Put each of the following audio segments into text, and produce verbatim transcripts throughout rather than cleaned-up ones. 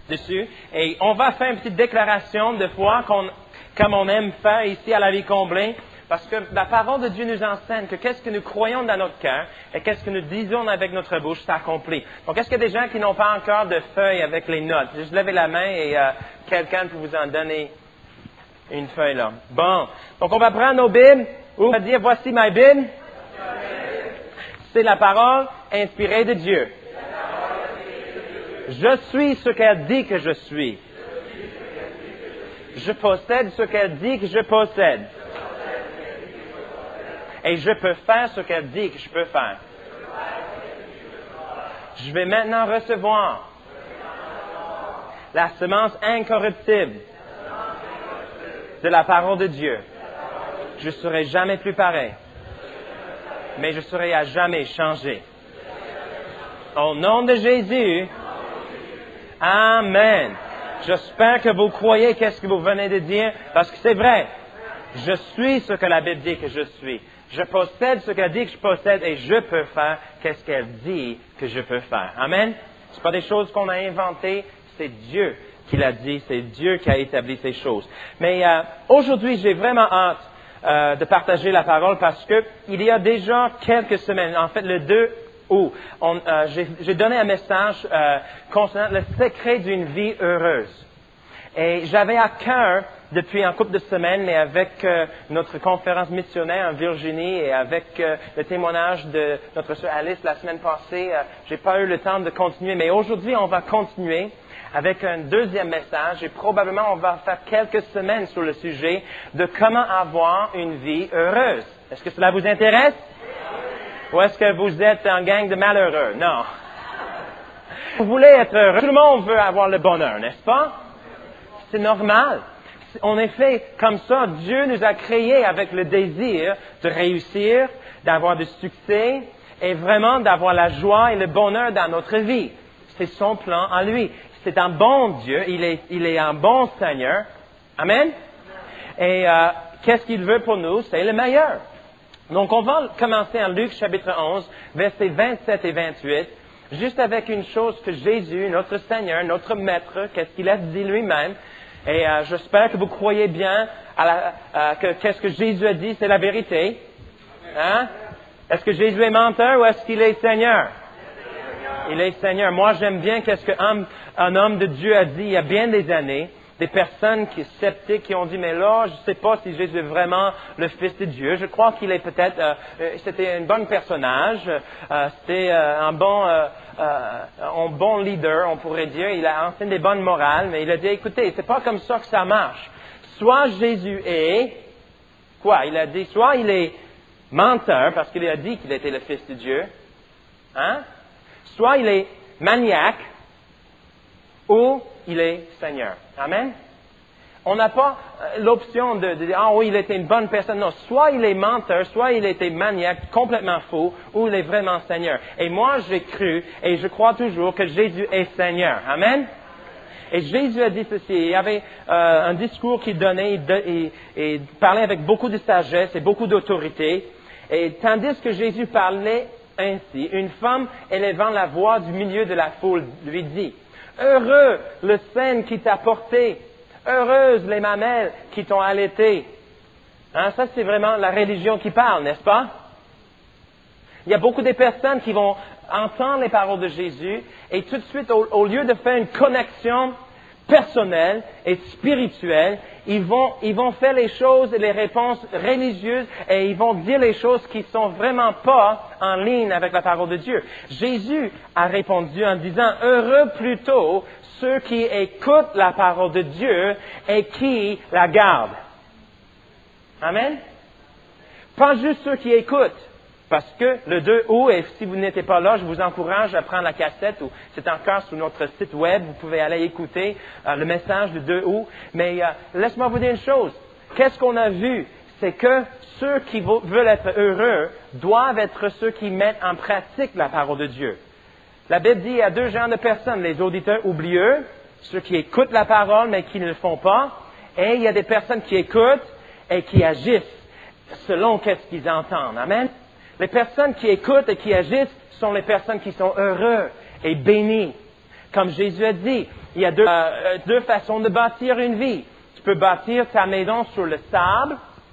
dessus. Et on va faire une petite déclaration de foi qu'on, comme on aime faire ici à la vie comblée. Parce que la parole de Dieu nous enseigne que qu'est-ce que nous croyons dans notre cœur et qu'est-ce que nous disons avec notre bouche s'accomplit. Donc, est-ce qu'il y a des gens qui n'ont pas encore de feuilles avec les notes? Juste levez la main et euh, quelqu'un peut vous en donner une feuille là. Bon. Donc, on va prendre nos Bibles. On va dire, voici ma Bible. C'est la parole inspirée de Dieu. Je suis ce qu'elle dit que je suis. Je possède ce qu'elle dit que je possède. Et je peux faire ce qu'elle dit que je peux faire. Je vais maintenant recevoir la semence incorruptible de la parole de Dieu. Je ne serai jamais plus pareil, mais je serai à jamais changé. Au nom de Jésus, Amen. J'espère que vous croyez qu'est-ce que vous venez de dire, parce que c'est vrai. Je suis ce que la Bible dit que je suis. Je possède ce qu'elle dit que je possède et je peux faire qu'est-ce qu'elle dit que je peux faire. Amen. Ce pas des choses qu'on a inventées, c'est Dieu qui l'a dit, c'est Dieu qui a établi ces choses. Mais euh, aujourd'hui, j'ai vraiment hâte euh, de partager la parole parce que il y a déjà quelques semaines, en fait le deux août, on, euh, j'ai, j'ai donné un message euh, concernant le secret d'une vie heureuse. Et j'avais à cœur, depuis un couple de semaines, mais avec euh, notre conférence missionnaire en Virginie et avec euh, le témoignage de notre sœur Alice la semaine passée, euh, j'ai pas eu le temps de continuer. Mais aujourd'hui, on va continuer avec un deuxième message et probablement on va faire quelques semaines sur le sujet de comment avoir une vie heureuse. Est-ce que cela vous intéresse? Ou est-ce que vous êtes un gang de malheureux? Non. Vous voulez être heureux. Tout le monde veut avoir le bonheur, n'est-ce pas? C'est normal. En effet, comme ça, Dieu nous a créés avec le désir de réussir, d'avoir du succès et vraiment d'avoir la joie et le bonheur dans notre vie. C'est son plan à lui. C'est un bon Dieu. Il est, il est un bon Seigneur. Amen. Et euh, qu'est-ce qu'il veut pour nous? C'est le meilleur. Donc, on va commencer en Luc chapitre onze, versets vingt-sept et vingt-huit, juste avec une chose que Jésus, notre Seigneur, notre Maître, qu'est-ce qu'il a dit lui-même. Et euh, j'espère que vous croyez bien à la, euh, que qu'est-ce que Jésus a dit, c'est la vérité. Hein? Est-ce que Jésus est menteur ou est-ce qu'il est Seigneur? Il est Seigneur. Moi, j'aime bien qu'est-ce qu'un un homme de Dieu a dit il y a bien des années. Des personnes qui sceptiques qui ont dit, mais là, je ne sais pas si Jésus est vraiment le Fils de Dieu. Je crois qu'il est peut-être, euh, c'était un bon personnage, euh, c'était euh, un bon, euh, euh, un bon leader, on pourrait dire. Il a enseigné des bonnes morales, mais il a dit, écoutez, c'est pas comme ça que ça marche. Soit Jésus est, quoi? Il a dit, soit il est menteur, parce qu'il a dit qu'il était le Fils de Dieu, hein? Soit il est maniaque, ou il est Seigneur. Amen. On n'a pas l'option de, de dire, ah oui, il était une bonne personne. Non, soit il est menteur, soit il était maniaque, complètement faux, ou il est vraiment Seigneur. Et moi, j'ai cru, et je crois toujours que Jésus est Seigneur. Amen. Et Jésus a dit ceci. Il y avait euh, un discours qu'il donnait, et, et, et parlait avec beaucoup de sagesse et beaucoup d'autorité. Et tandis que Jésus parlait ainsi, une femme élevant la voix du milieu de la foule lui dit, heureux le sein qui t'a porté, heureuses les mamelles qui t'ont allaité. Hein, ça, c'est vraiment la religion qui parle, n'est-ce pas? Il y a beaucoup de personnes qui vont entendre les paroles de Jésus et tout de suite, au, au lieu de faire une connexion personnelle et spirituelle, ils vont, ils vont faire les choses et les réponses religieuses et ils vont dire les choses qui sont vraiment pas en ligne avec la parole de Dieu. Jésus a répondu en disant, heureux plutôt ceux qui écoutent la parole de Dieu et qui la gardent. Amen. Pas juste ceux qui écoutent. Parce que le deux août, et si vous n'étiez pas là, je vous encourage à prendre la cassette, ou c'est encore sur notre site web, vous pouvez aller écouter euh, le message du deux août. Mais euh, laisse-moi vous dire une chose. Qu'est-ce qu'on a vu? C'est que ceux qui veulent être heureux doivent être ceux qui mettent en pratique la parole de Dieu. La Bible dit qu'il y a deux genres de personnes, les auditeurs oublieux, ceux qui écoutent la parole mais qui ne le font pas, et il y a des personnes qui écoutent et qui agissent selon qu'est-ce qu'ils entendent. Amen. Les personnes qui écoutent et qui agissent sont les personnes qui sont heureuses et bénies. Comme Jésus a dit, il y a deux, euh, deux façons de bâtir une vie. Tu peux bâtir ta maison sur le sable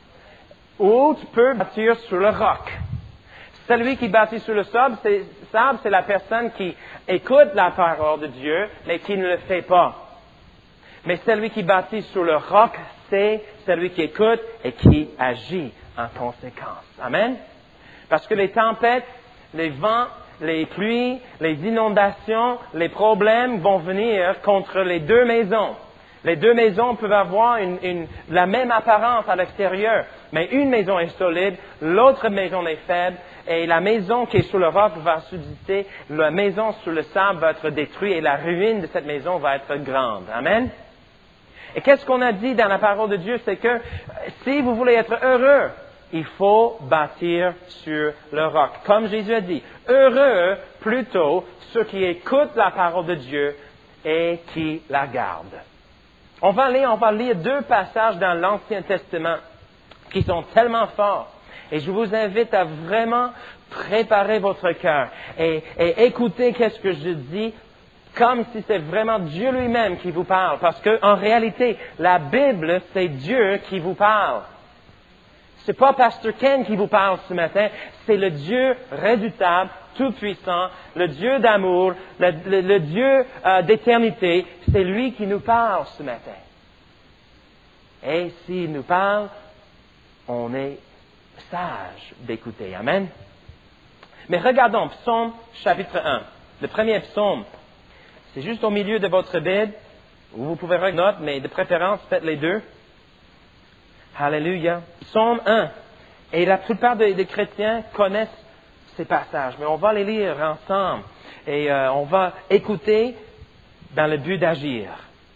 ou tu peux bâtir sur le roc. Celui qui bâtit sur le sable, c'est, sable, c'est la personne qui écoute la parole de Dieu, mais qui ne le fait pas. Mais celui qui bâtit sur le roc, c'est celui qui écoute et qui agit en conséquence. Amen? Parce que les tempêtes, les vents, les pluies, les inondations, les problèmes vont venir contre les deux maisons. Les deux maisons peuvent avoir une, une, la même apparence à l'extérieur, mais une maison est solide, l'autre maison est faible, et la maison qui est sur le roc va subsister, la maison sur le sable va être détruite, et la ruine de cette maison va être grande. Amen? Et qu'est-ce qu'on a dit dans la parole de Dieu? C'est que si vous voulez être heureux, il faut bâtir sur le roc. Comme Jésus a dit, heureux plutôt ceux qui écoutent la parole de Dieu et qui la gardent. On va aller, on va lire deux passages dans l'Ancien Testament qui sont tellement forts. Et je vous invite à vraiment préparer votre cœur et, et écouter qu'est-ce que je dis comme si c'est vraiment Dieu lui-même qui vous parle. Parce qu'en réalité, la Bible, c'est Dieu qui vous parle. C'est pas Pasteur Ken qui vous parle ce matin, c'est le Dieu redoutable, tout-puissant, le Dieu d'amour, le, le, le Dieu euh, d'éternité. C'est lui qui nous parle ce matin. Et s'il nous parle, on est sage d'écouter. Amen. Mais regardons, Psaume chapitre un. Le premier psaume, c'est juste au milieu de votre Bible, où vous pouvez regarder note, mais de préférence, faites les deux. Alléluia. Psaume un. Et la plupart des, des chrétiens connaissent ces passages, mais on va les lire ensemble. Et euh, on va écouter dans le but d'agir.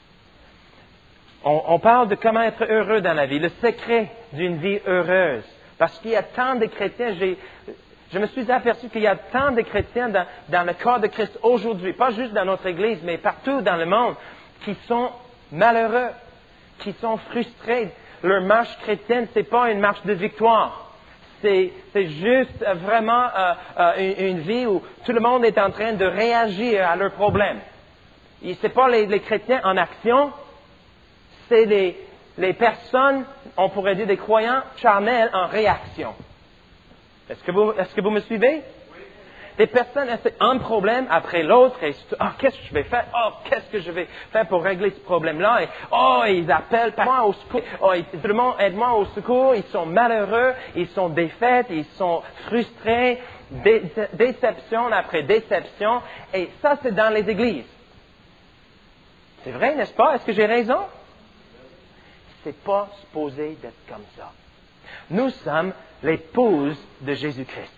On, on parle de comment être heureux dans la vie, le secret d'une vie heureuse. Parce qu'il y a tant de chrétiens, j'ai, je me suis aperçu qu'il y a tant de chrétiens dans, dans le corps de Christ aujourd'hui, pas juste dans notre Église, mais partout dans le monde, qui sont malheureux, qui sont frustrés. Leur marche chrétienne, c'est pas une marche de victoire. C'est, c'est juste vraiment euh, euh, une, une vie où tout le monde est en train de réagir à leurs problèmes. Et c'est pas les, les chrétiens en action, c'est les, les personnes, on pourrait dire des croyants charnels en réaction. Est-ce que vous, est-ce que vous me suivez? Des personnes, c'est un problème après l'autre, et oh, qu'est-ce que je vais faire? Oh, qu'est-ce que je vais faire pour régler ce problème-là? Et oh, ils appellent par moi au secours. Oh, tout le monde aide-moi au secours. Ils sont malheureux, ils sont défaits, ils sont frustrés, dé- déception après déception. Et ça, c'est dans les églises. C'est vrai, n'est-ce pas? Est-ce que j'ai raison? C'est pas supposé d'être comme ça. Nous sommes l'épouse de Jésus-Christ.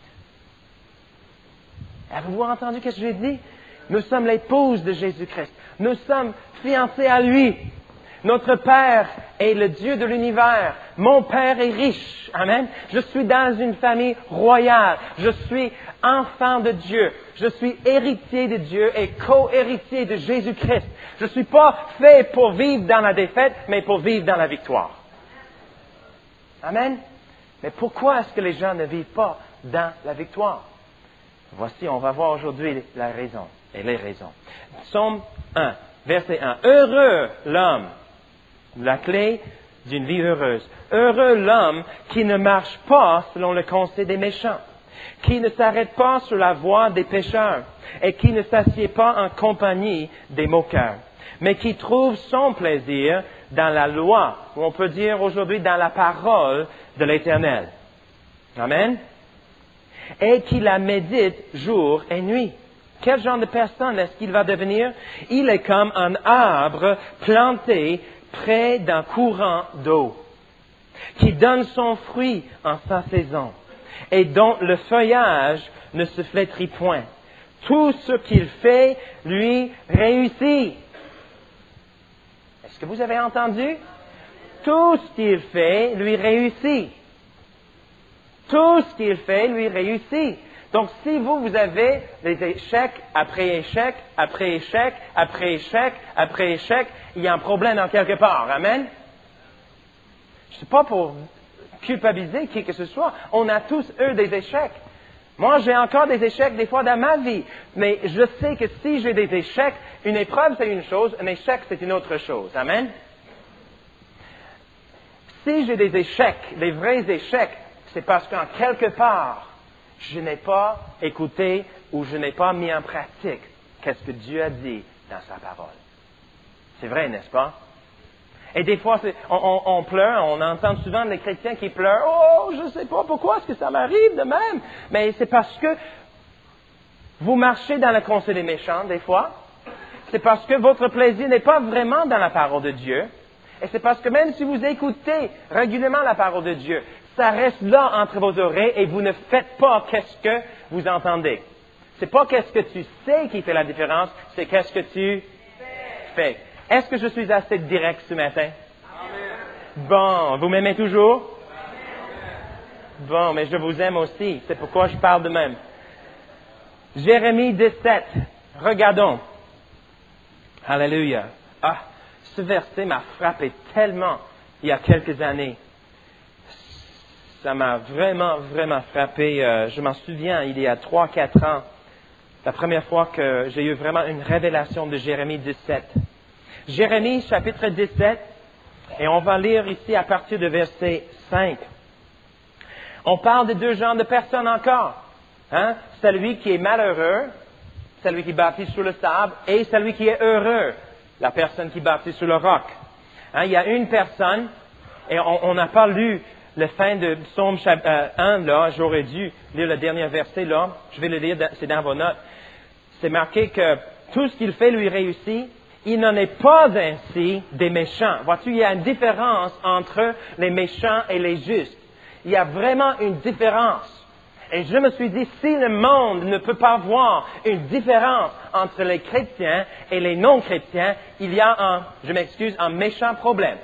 Avez-vous entendu ce que j'ai dit? Nous sommes l'épouse de Jésus-Christ. Nous sommes fiancés à lui. Notre Père est le Dieu de l'univers. Mon Père est riche. Amen. Je suis dans une famille royale. Je suis enfant de Dieu. Je suis héritier de Dieu et co-héritier de Jésus-Christ. Je ne suis pas fait pour vivre dans la défaite, mais pour vivre dans la victoire. Amen. Mais pourquoi est-ce que les gens ne vivent pas dans la victoire? Voici, on va voir aujourd'hui la raison et les raisons. Psaume un, verset un. Heureux l'homme, la clé d'une vie heureuse. Heureux l'homme qui ne marche pas selon le conseil des méchants, qui ne s'arrête pas sur la voie des pécheurs et qui ne s'assied pas en compagnie des moqueurs, mais qui trouve son plaisir dans la loi, ou on peut dire aujourd'hui dans la parole de l'Éternel. Amen. Et qui la médite jour et nuit. Quel genre de personne est-ce qu'il va devenir? Il est comme un arbre planté près d'un courant d'eau, qui donne son fruit en sa saison, et dont le feuillage ne se flétrit point. Tout ce qu'il fait lui réussit. Est-ce que vous avez entendu? Tout ce qu'il fait lui réussit. Tout ce qu'il fait lui réussit. Donc, si vous, vous avez des échecs après échecs, après échecs, après échecs, après échecs, il y a un problème en quelque part. Amen? Je ne suis pas pour culpabiliser qui que ce soit. On a tous eu des échecs. Moi, j'ai encore des échecs des fois dans ma vie, mais je sais que si j'ai des échecs, une épreuve c'est une chose, un échec c'est une autre chose. Amen? Si j'ai des échecs, des vrais échecs, c'est parce qu'en quelque part, je n'ai pas écouté ou je n'ai pas mis en pratique qu'est-ce que Dieu a dit dans sa parole. C'est vrai, n'est-ce pas? Et des fois, on, on, on pleure, on entend souvent les chrétiens qui pleurent. Oh, je ne sais pas pourquoi est-ce que ça m'arrive de même. Mais c'est parce que vous marchez dans le conseil des méchants, des fois. C'est parce que votre plaisir n'est pas vraiment dans la parole de Dieu. Et c'est parce que même si vous écoutez régulièrement la parole de Dieu, ça reste là entre vos oreilles et vous ne faites pas qu'est-ce que vous entendez. C'est pas qu'est-ce que tu sais qui fait la différence, c'est qu'est-ce que tu fais. Est-ce que je suis assez direct ce matin? Amen. Bon, vous m'aimez toujours? Amen. Bon, mais je vous aime aussi. C'est pourquoi je parle de même. Jérémie dix-sept. Regardons. Alléluia. Ah, ce verset m'a frappé tellement il y a quelques années. Ça m'a vraiment, vraiment frappé. Euh, je m'en souviens, il y a trois, quatre ans, la première fois que j'ai eu vraiment une révélation de Jérémie dix-sept. Jérémie, chapitre dix-sept, et on va lire ici à partir de verset cinq. On parle de deux genres de personnes encore. Hein? Celui qui est malheureux, celui qui bâtit sur le sable, et celui qui est heureux, la personne qui bâtit sur le roc. Hein? Il y a une personne, et on n'a pas lu le fin de Psaume un, là, j'aurais dû lire le dernier verset, là, je vais le lire, c'est dans vos notes. C'est marqué que tout ce qu'il fait lui réussit. Il n'en est pas ainsi des méchants. Vois-tu, il y a une différence entre les méchants et les justes. Il y a vraiment une différence. Et je me suis dit, si le monde ne peut pas voir une différence entre les chrétiens et les non-chrétiens, il y a un, je m'excuse, un méchant problème.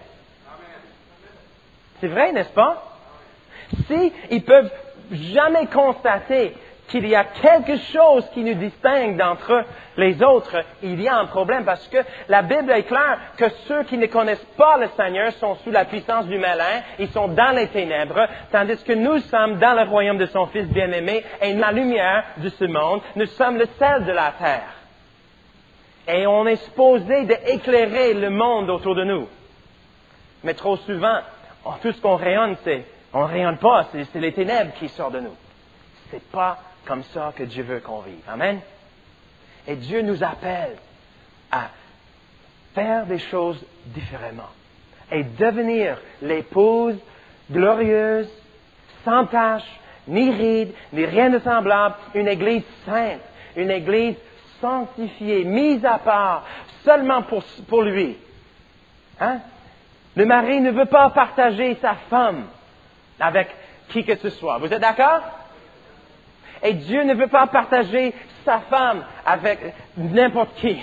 C'est vrai, n'est-ce pas? Si ils peuvent jamais constater qu'il y a quelque chose qui nous distingue d'entre les autres, il y a un problème parce que la Bible est claire que ceux qui ne connaissent pas le Seigneur sont sous la puissance du malin, ils sont dans les ténèbres, tandis que nous sommes dans le royaume de son Fils bien-aimé et la lumière de ce monde, nous sommes le sel de la terre. Et on est supposé d'éclairer le monde autour de nous. Mais trop souvent, tout ce qu'on rayonne, c'est, on ne rayonne pas, c'est, c'est les ténèbres qui sortent de nous. C'est pas comme ça que Dieu veut qu'on vive. Amen. Et Dieu nous appelle à faire des choses différemment et devenir l'épouse glorieuse, sans tache, ni ride, ni rien de semblable, une église sainte, une église sanctifiée, mise à part, seulement pour, pour lui. Hein? Le mari ne veut pas partager sa femme avec qui que ce soit. Vous êtes d'accord? Et Dieu ne veut pas partager sa femme avec n'importe qui.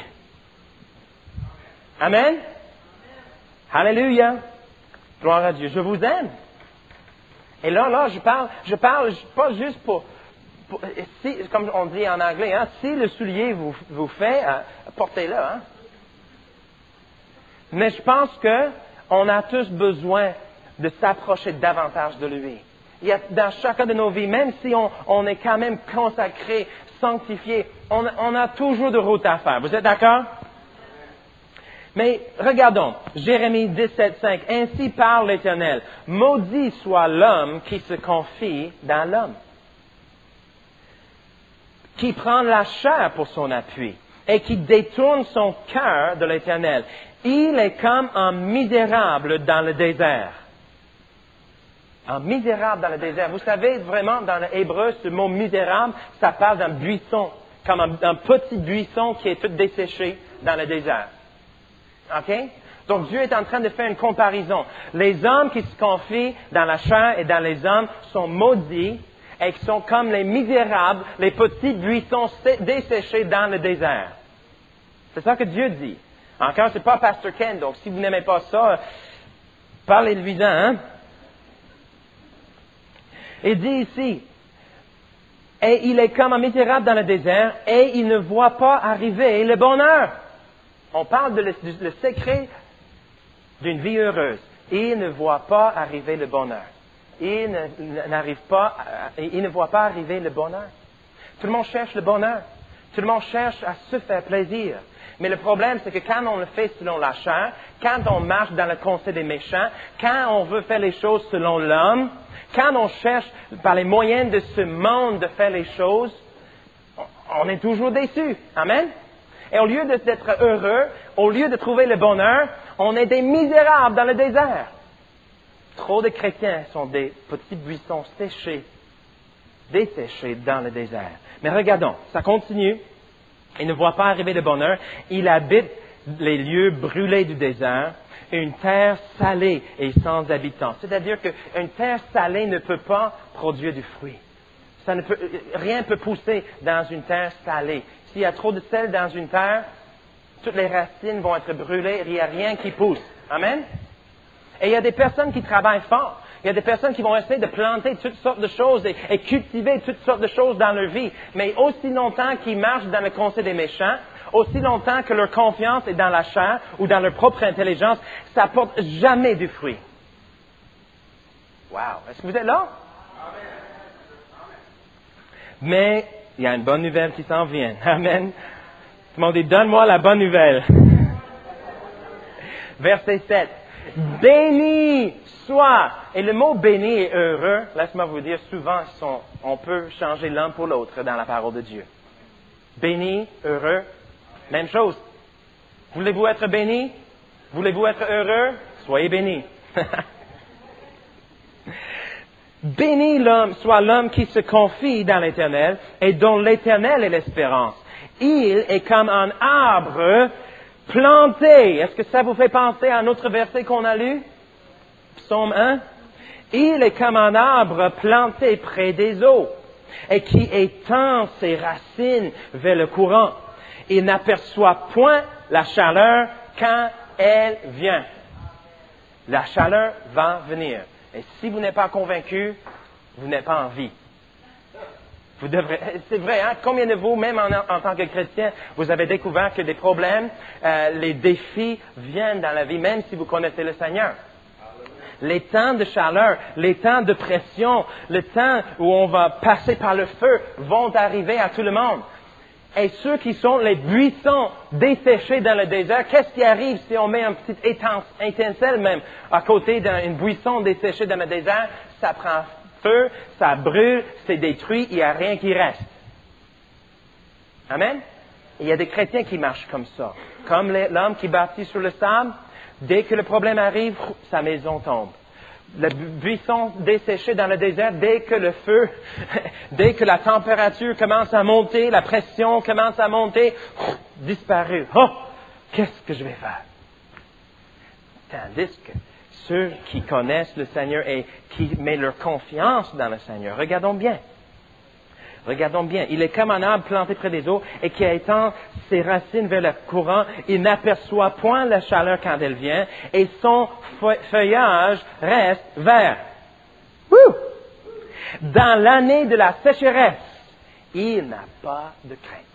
Amen? Alléluia. Gloire à Dieu. Je vous aime. Et là, là, je parle, je parle pas juste pour, pour si, comme on dit en anglais, hein, si le soulier vous, vous fait, hein, portez-le. Hein. Mais je pense que on a tous besoin de s'approcher davantage de lui. Il y a dans chacun de nos vies, même si on, on est quand même consacré, sanctifié, on, on a toujours de route à faire. Vous êtes d'accord? Mais regardons, Jérémie dix-sept, cinq. Ainsi parle l'Éternel. Maudit soit l'homme qui se confie dans l'homme, qui prend la chair pour son appui et qui détourne son cœur de l'Éternel. Il est comme un misérable dans le désert. Un misérable dans le désert. Vous savez, vraiment, dans l'hébreu, ce mot misérable, ça parle d'un buisson, comme un, un petit buisson qui est tout desséché dans le désert. OK? Donc, Dieu est en train de faire une comparaison. Les hommes qui se confient dans la chair et dans les hommes sont maudits et qui sont comme les misérables, les petits buissons desséchés dans le désert. C'est ça que Dieu dit. Encore, c'est pas Pasteur Ken, donc si vous n'aimez pas ça, parlez-lui-en, hein? Il dit ici, et il est comme un misérable dans le désert, et il ne voit pas arriver le bonheur. On parle de le, le secret d'une vie heureuse. Il ne voit pas arriver le bonheur. ils ne, n'arrivent pas, à, ils ne voient pas arriver le bonheur. Tout le monde cherche le bonheur. Tout le monde cherche à se faire plaisir. Mais le problème, c'est que quand on le fait selon la chair, quand on marche dans le conseil des méchants, quand on veut faire les choses selon l'homme, quand on cherche par les moyens de ce monde de faire les choses, on est toujours déçu. Amen? Et au lieu d'être heureux, au lieu de trouver le bonheur, on est des misérables dans le désert. Trop de chrétiens sont des petits buissons séchés, desséchés dans le désert. Mais regardons, ça continue. Il ne voit pas arriver le bonheur. Il habite les lieux brûlés du désert, une terre salée et sans habitants. C'est-à-dire qu'une terre salée ne peut pas produire du fruit. Ça ne peut, rien ne peut pousser dans une terre salée. S'il y a trop de sel dans une terre, toutes les racines vont être brûlées, il n'y a rien qui pousse. Amen? Et il y a des personnes qui travaillent fort. Il y a des personnes qui vont essayer de planter toutes sortes de choses et, et cultiver toutes sortes de choses dans leur vie. Mais aussi longtemps qu'ils marchent dans le conseil des méchants, aussi longtemps que leur confiance est dans la chair ou dans leur propre intelligence, ça n'apporte jamais du fruit. Wow! Est-ce que vous êtes là? Mais il y a une bonne nouvelle qui s'en vient. Amen. Tout le monde dit, donne-moi la bonne nouvelle. Verset sept. Béni soit. Et le mot béni et heureux, laisse-moi vous dire, souvent sont, on peut changer l'un pour l'autre dans la parole de Dieu. Béni, heureux, même chose. Voulez-vous être béni? Voulez-vous être heureux? Soyez béni. Béni l'homme, soit l'homme qui se confie dans l'Éternel et dont l'Éternel est l'espérance. Il est comme un arbre planté. Est-ce que ça vous fait penser à un autre verset qu'on a lu? Psaume un. Il est comme un arbre planté près des eaux et qui étend ses racines vers le courant. Il n'aperçoit point la chaleur quand elle vient. La chaleur va venir. Et si vous n'êtes pas convaincu, vous n'êtes pas en vie. Vous devrez, c'est vrai, hein? Combien de vous, même en, en tant que chrétien, vous avez découvert que des problèmes, euh, les défis viennent dans la vie, même si vous connaissez le Seigneur. Les temps de chaleur, les temps de pression, le temps où on va passer par le feu vont arriver à tout le monde. Et ceux qui sont les buissons desséchés dans le désert, qu'est-ce qui arrive si on met un petit étincelle même à côté d'un buisson desséché dans le désert? Ça prend feu, ça brûle, c'est détruit, il n'y a rien qui reste. Amen? Il y a des chrétiens qui marchent comme ça. Comme les, l'homme qui bâtit sur le sable, dès que le problème arrive, sa maison tombe. Le buisson desséché dans le désert, dès que le feu, dès que la température commence à monter, la pression commence à monter, disparu. Oh, qu'est-ce que je vais faire? Tandis que ceux qui connaissent le Seigneur et qui mettent leur confiance dans le Seigneur, regardons bien. Regardons bien. Il est comme un arbre planté près des eaux et qui étend ses racines vers le courant. Il n'aperçoit point la chaleur quand elle vient et son feuillage reste vert. Wouh! Dans l'année de la sécheresse, il n'a pas de crainte.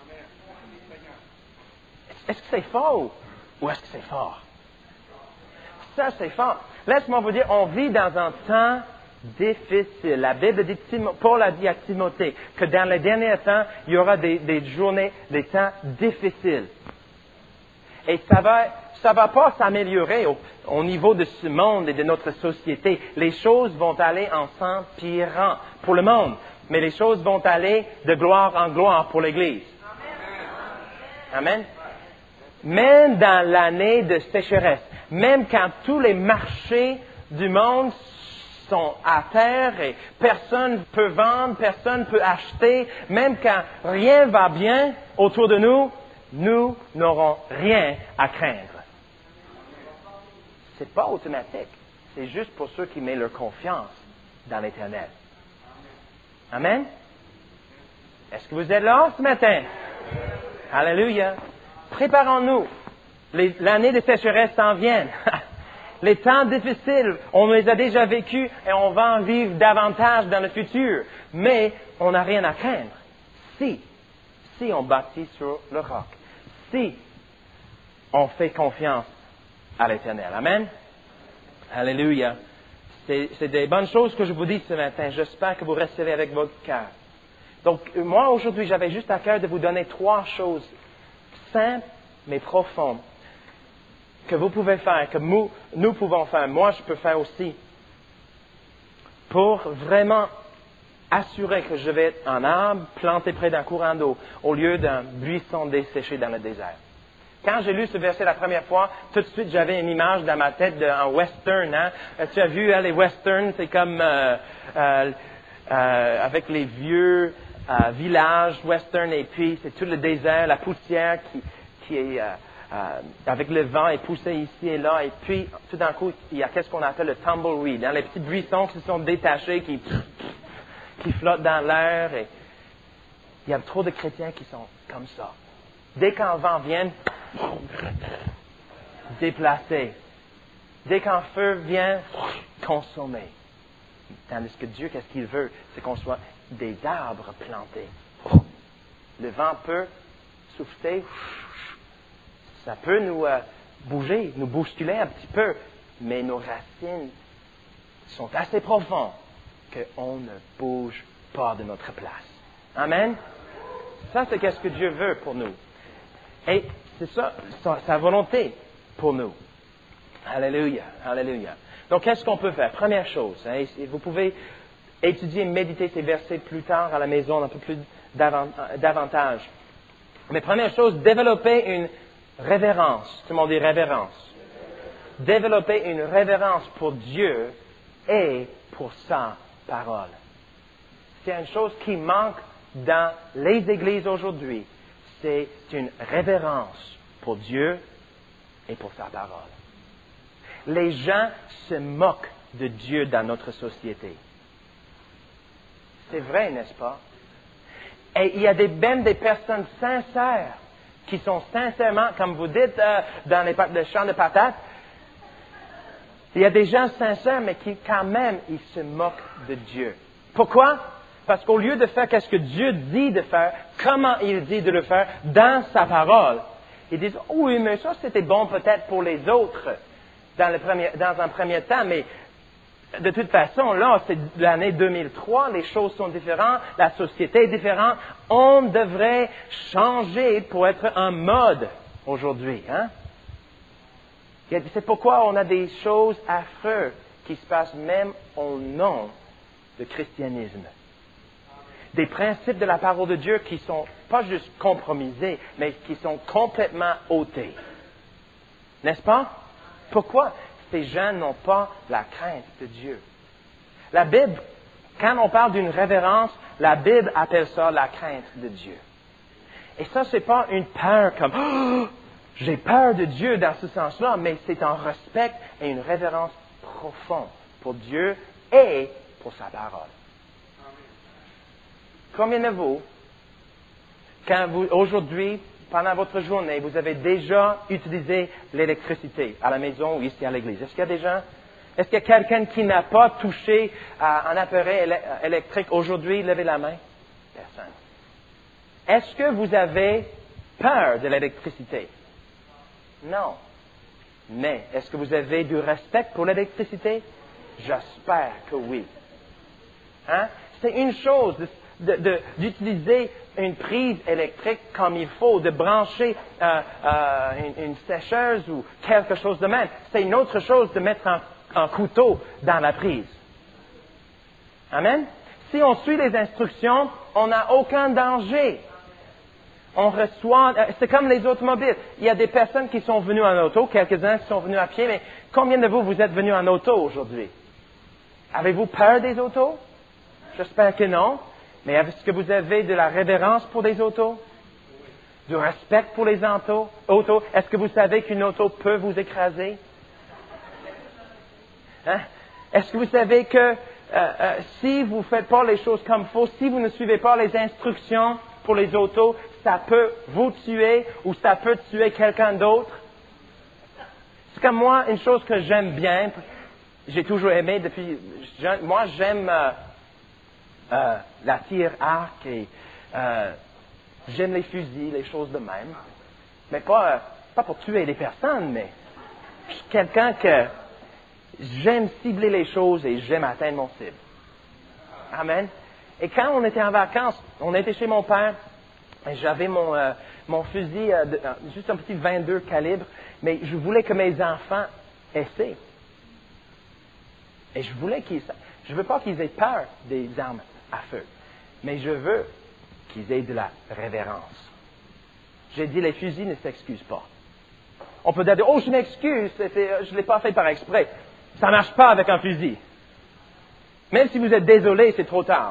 Est-ce que c'est fort ou est-ce que c'est fort? Ça, c'est fort. Laisse-moi vous dire, on vit dans un temps difficile. La Bible dit, Paul a dit à Timothée que dans les derniers temps, il y aura des, des journées, des temps difficiles. Et ça va, ça va pas s'améliorer au, au niveau de ce monde et de notre société. Les choses vont aller en s'empirant pour le monde, mais les choses vont aller de gloire en gloire pour l'Église. Amen. Même dans l'année de sécheresse, même quand tous les marchés du monde sont à terre et personne ne peut vendre, personne ne peut acheter, même quand rien va bien autour de nous, nous n'aurons rien à craindre. C'est pas automatique. C'est juste pour ceux qui mettent leur confiance dans l'Éternel. Amen? Est-ce que vous êtes là ce matin? Alléluia. Préparons-nous. Les, l'année de sécheresse s'en vient. Les temps difficiles, on les a déjà vécus et on va en vivre davantage dans le futur. Mais on n'a rien à craindre. Si, si on bâtit sur le roc. Si on fait confiance à l'Éternel. Amen. Alléluia. C'est, c'est des bonnes choses que je vous dis ce matin. J'espère que vous recevez avec votre cœur. Donc, moi, aujourd'hui, j'avais juste à cœur de vous donner trois choses simples, mais profondes, que vous pouvez faire, que nous, nous pouvons faire. Moi, je peux faire aussi, pour vraiment assurer que je vais être un arbre planté près d'un courant d'eau, au lieu d'un buisson desséché dans le désert. Quand j'ai lu ce verset la première fois, tout de suite, j'avais une image dans ma tête d'un western. Hein? Tu as vu, hein, les westerns, c'est comme euh, euh, euh, avec les vieux euh, villages western, et puis c'est tout le désert, la poussière qui, qui est, euh, euh, avec le vent, est poussée ici et là. Et puis, tout d'un coup, il y a qu'est-ce qu'on appelle le tumbleweed, hein? Les petits buissons qui se sont détachés, qui, qui flottent dans l'air. Et il y a trop de chrétiens qui sont comme ça. Dès qu'un vent vient, déplacé. Dès qu'un feu vient, consommé. Tandis que Dieu, qu'est-ce qu'il veut? C'est qu'on soit des arbres plantés. Le vent peut souffler, ça peut nous euh, bouger, nous bousculer un petit peu, mais nos racines sont assez profondes qu'on ne bouge pas de notre place. Amen? Ça, c'est qu'est-ce que Dieu veut pour nous. Et c'est ça, sa, sa volonté pour nous. Alléluia, alléluia. Donc, qu'est-ce qu'on peut faire? Première chose, hein, vous pouvez étudier et méditer ces versets plus tard à la maison, un peu plus davantage. Mais première chose, développer une révérence. Tout le monde dit révérence. Développer une révérence pour Dieu et pour sa parole. C'est une chose qui manque dans les églises aujourd'hui. C'est une révérence pour Dieu et pour sa parole. Les gens se moquent de Dieu dans notre société. C'est vrai, n'est-ce pas? Et il y a des, même des personnes sincères qui sont sincèrement, comme vous dites euh, dans les le champ de patates, il y a des gens sincères, mais qui quand même, ils se moquent de Dieu. Pourquoi? Parce qu'au lieu de faire ce que Dieu dit de faire, comment il dit de le faire dans sa parole, ils disent, oh oui, mais ça c'était bon peut-être pour les autres dans, le premier, dans un premier temps, mais de toute façon, là, c'est l'année deux mille trois, les choses sont différentes, la société est différente, on devrait changer pour être en mode aujourd'hui. Hein? C'est pourquoi on a des choses affreuses qui se passent même au nom du christianisme. Des principes de la parole de Dieu qui ne sont pas juste compromisés, mais qui sont complètement ôtés. N'est-ce pas? Pourquoi? Ces gens n'ont pas la crainte de Dieu. La Bible, quand on parle d'une révérence, la Bible appelle ça la crainte de Dieu. Et ça, c'est pas une peur comme oh, j'ai peur de Dieu dans ce sens-là, mais c'est un respect et une révérence profonde pour Dieu et pour sa parole. Combien de vous, quand vous, aujourd'hui, pendant votre journée, vous avez déjà utilisé l'électricité à la maison ou ici à l'église? Est-ce qu'il y a des gens, est-ce qu'il y a quelqu'un qui n'a pas touché à un appareil électrique aujourd'hui? Levez la main. Personne. Est-ce que vous avez peur de l'électricité? Non. Mais est-ce que vous avez du respect pour l'électricité? J'espère que oui. Hein? C'est une chose de, de, de, d'utiliser une prise électrique comme il faut, de brancher euh, euh, une, une sécheuse ou quelque chose de même. C'est une autre chose de mettre un, un couteau dans la prise. Amen? Si on suit les instructions, on n'a aucun danger. On reçoit, c'est comme les automobiles. Il y a des personnes qui sont venues en auto, quelques-uns qui sont venus à pied, mais combien de vous, vous êtes venus en auto aujourd'hui? Avez-vous peur des autos? J'espère que non. Mais est-ce que vous avez de la révérence pour les autos? Du respect pour les autos? autos? Est-ce que vous savez qu'une auto peut vous écraser? Hein? Est-ce que vous savez que euh, euh, si vous ne faites pas les choses comme il faut, si vous ne suivez pas les instructions pour les autos, ça peut vous tuer ou ça peut tuer quelqu'un d'autre? C'est comme moi, une chose que j'aime bien, j'ai toujours aimé depuis... Moi, j'aime... Euh, Euh, la tir arc et euh, j'aime les fusils, les choses de même. Mais pas, euh, pas pour tuer les personnes, mais quelqu'un que J'aime cibler les choses et j'aime atteindre mon cible. Amen. Et quand on était en vacances, on était chez mon père, et j'avais mon, euh, mon fusil, euh, de, euh, juste un petit vingt-deux calibre, mais je voulais que mes enfants essaient. Et je voulais qu'ils... Je veux pas qu'ils aient peur des armes à feu, mais je veux qu'ils aient de la révérence. J'ai dit, les fusils ne s'excusent pas. On peut dire, oh, je m'excuse, c'était, je ne l'ai pas fait par exprès. Ça ne marche pas avec un fusil. Même si vous êtes désolé, c'est trop tard.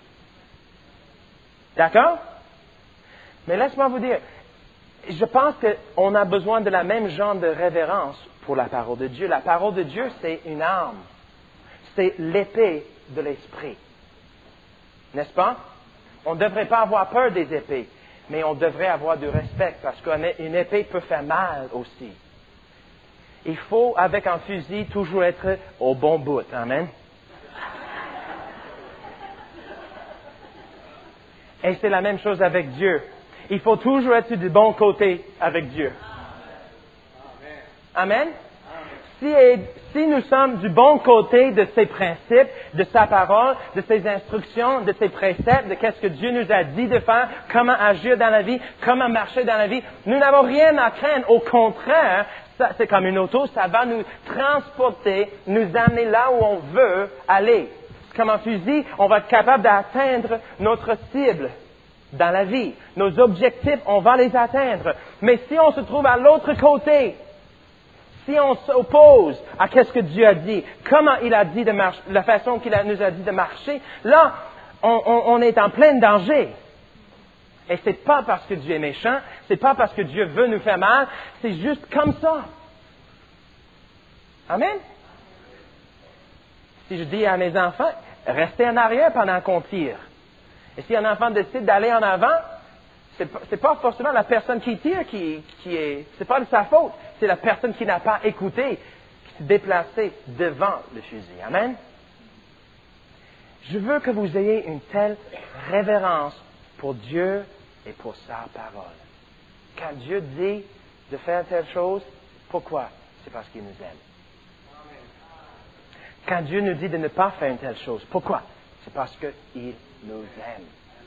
D'accord? Mais laisse-moi vous dire, je pense qu'on a besoin de la même genre de révérence pour la parole de Dieu. La parole de Dieu, c'est une arme. C'est l'épée de l'esprit. N'est-ce pas? On ne devrait pas avoir peur des épées, mais on devrait avoir du respect parce qu'une épée peut faire mal aussi. Il faut, avec un fusil, toujours être au bon bout. Amen? Et c'est la même chose avec Dieu. Il faut toujours être du bon côté avec Dieu. Amen? Si, si nous sommes du bon côté de ses principes, de sa parole, de ses instructions, de ses préceptes, de qu'est-ce que Dieu nous a dit de faire, comment agir dans la vie, comment marcher dans la vie, nous n'avons rien à craindre. Au contraire, ça, c'est comme une auto, ça va nous transporter, nous amener là où on veut aller. Comme un fusil, on va être capable d'atteindre notre cible dans la vie. Nos objectifs, on va les atteindre. Mais si on se trouve à l'autre côté, si on s'oppose à ce que Dieu a dit, comment il a dit de marcher, la façon qu'il a, nous a dit de marcher, là, on, on, on est en plein danger. Et c'est pas parce que Dieu est méchant, c'est pas parce que Dieu veut nous faire mal, c'est juste comme ça. Amen? Si je dis à mes enfants, restez en arrière pendant qu'on tire. Et si un enfant décide d'aller en avant, c'est pas, c'est pas forcément la personne qui tire qui, qui est, c'est pas de sa faute. C'est la personne qui n'a pas écouté, qui s'est déplacée devant le fusil. Amen? Je veux que vous ayez une telle révérence pour Dieu et pour sa parole. Quand Dieu dit de faire telle chose, pourquoi? C'est parce qu'il nous aime. Quand Dieu nous dit de ne pas faire une telle chose, pourquoi? C'est parce qu'il nous aime.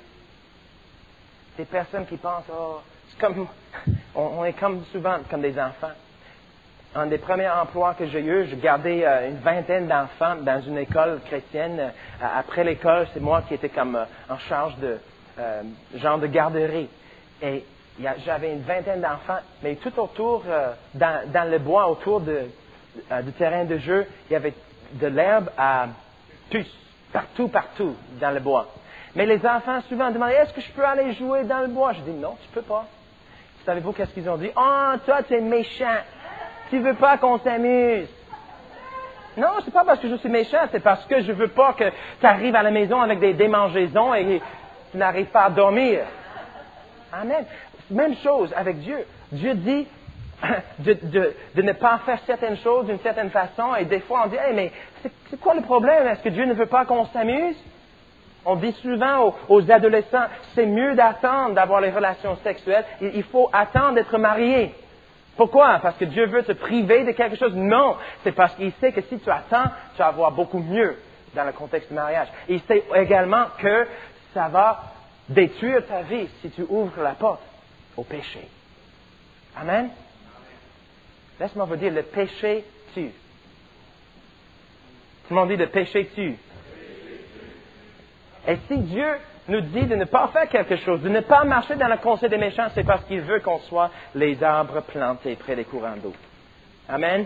Des personnes qui pensent, oh, c'est comme, on, on est comme souvent comme des enfants. Un des premiers emplois que j'ai eu, je gardais euh, une vingtaine d'enfants dans une école chrétienne. Euh, après l'école, c'est moi qui étais comme euh, en charge de euh, genre de garderie. Et y a, j'avais une vingtaine d'enfants, mais tout autour, euh, dans, dans le bois, autour de, euh, du terrain de jeu, il y avait de l'herbe à puce, partout, partout dans le bois. Mais les enfants souvent demandaient, est-ce que je peux aller jouer dans le bois? Je dis, non, tu peux pas. Savez-vous qu'est-ce qu'ils ont dit? Ah, oh, toi, tu es méchant. Tu veux pas qu'on s'amuse. Non, c'est pas parce que je suis méchant, c'est parce que je veux pas que tu arrives à la maison avec des démangeaisons et tu n'arrives pas à dormir. Amen. Même chose avec Dieu. Dieu dit de, de, de ne pas faire certaines choses d'une certaine façon et des fois on dit, hey, mais c'est, c'est quoi le problème? Est-ce que Dieu ne veut pas qu'on s'amuse? On dit souvent aux, aux adolescents, c'est mieux d'attendre d'avoir les relations sexuelles. Il, il faut attendre d'être marié. Pourquoi? Parce que Dieu veut te priver de quelque chose? Non, c'est parce qu'il sait que si tu attends, tu vas avoir beaucoup mieux dans le contexte du mariage. Il sait également que ça va détruire ta vie si tu ouvres la porte au péché. Amen? Laisse-moi vous dire, le péché tue. Tout le monde dit le péché tue. Et si Dieu nous dit de ne pas faire quelque chose, de ne pas marcher dans le conseil des méchants, c'est parce qu'il veut qu'on soit les arbres plantés près des courants d'eau. Amen.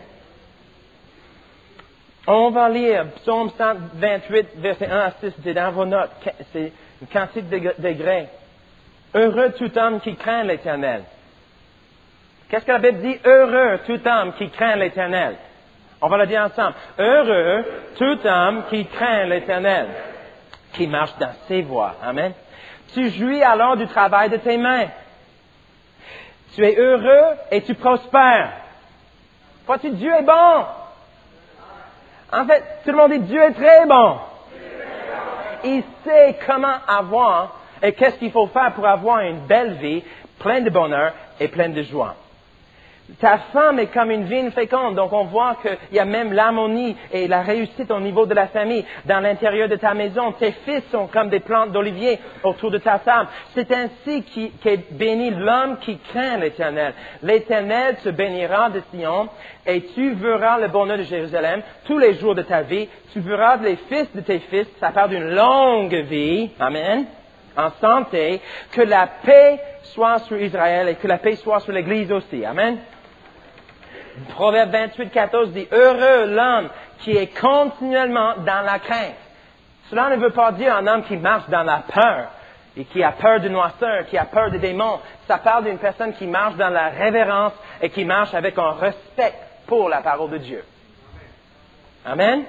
On va lire Psaume cent vingt-huit, versets un à six, c'est dans vos notes, c'est une cantique de grès. Heureux tout homme qui craint l'Éternel. Qu'est-ce que la Bible dit? Heureux tout homme qui craint l'Éternel. On va le dire ensemble. Heureux tout homme qui craint l'Éternel, qui marche dans ses voies. Amen. Tu jouis alors du travail de tes mains. Tu es heureux et tu prospères. Vois-tu, Dieu est bon. En fait, tout le monde dit Dieu est très bon. Il sait comment avoir et qu'est-ce qu'il faut faire pour avoir une belle vie, pleine de bonheur et pleine de joie. Ta femme est comme une vigne féconde. Donc, on voit qu'il y a même l'harmonie et la réussite au niveau de la famille. Dans l'intérieur de ta maison, tes fils sont comme des plantes d'olivier autour de ta table. C'est ainsi qu'est béni l'homme qui craint l'Éternel. L'Éternel te bénira de Sion et tu verras le bonheur de Jérusalem tous les jours de ta vie. Tu verras les fils de tes fils. Ça parle d'une longue vie. Amen. En santé. Que la paix soit sur Israël et que la paix soit sur l'Église aussi. Amen. Proverbe vingt-huit, quatorze dit, heureux l'homme qui est continuellement dans la crainte. Cela ne veut pas dire un homme qui marche dans la peur et qui a peur de noirceur, qui a peur des démons. Ça parle d'une personne qui marche dans la révérence et qui marche avec un respect pour la parole de Dieu. Amen.